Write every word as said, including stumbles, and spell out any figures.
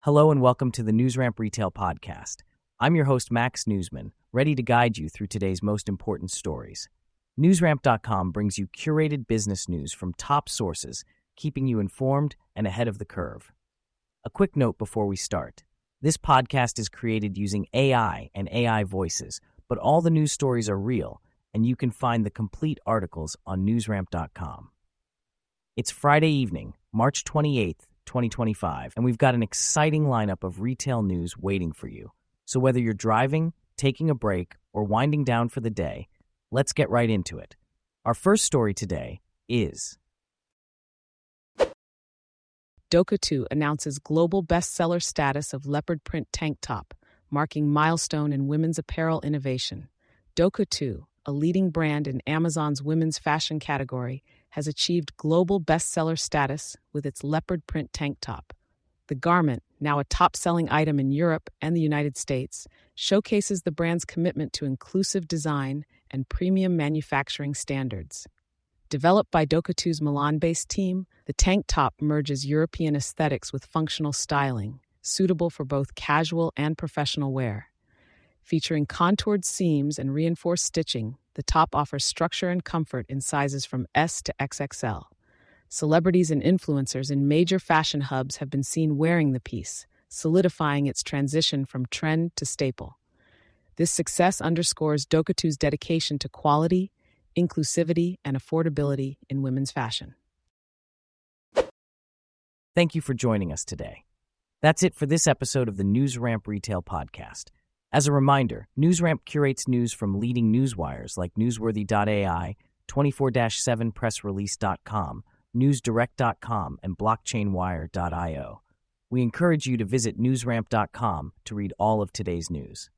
Hello and welcome to the NewsRamp Retail Podcast. I'm your host, Max Newsman, ready to guide you through today's most important stories. NewsRamp dot com brings you curated business news from top sources, keeping you informed and ahead of the curve. A quick note before we start. This podcast is created using A I and A I voices, but all the news stories are real, and you can find the complete articles on NewsRamp dot com. It's Friday evening, March twenty-eighth, twenty twenty-five, and we've got an exciting lineup of retail news waiting for you. So whether you're driving, taking a break, or winding down for the day, let's get right into it. Our first story today is Doka two announces global bestseller status of leopard print tank top, marking milestone in women's apparel innovation. Doka two, a leading brand in Amazon's women's fashion category, has achieved global bestseller status with its leopard print tank top. The garment, now a top-selling item in Europe and the United States, showcases the brand's commitment to inclusive design and premium manufacturing standards. Developed by Doka two's Milan-based team, the tank top merges European aesthetics with functional styling, suitable for both casual and professional wear. Featuring contoured seams and reinforced stitching, the top offers structure and comfort in sizes from S to X X L. Celebrities and influencers in major fashion hubs have been seen wearing the piece, solidifying its transition from trend to staple. This success underscores Doka two's dedication to quality, inclusivity, and affordability in women's fashion. Thank you for joining us today. That's it for this episode of the NewsRamp Retail Podcast. As a reminder, NewsRamp curates news from leading newswires like Newsworthy dot A I, twenty-four seven press release dot com, newsdirect dot com, and blockchain wire dot io. We encourage you to visit newsramp dot com to read all of today's news.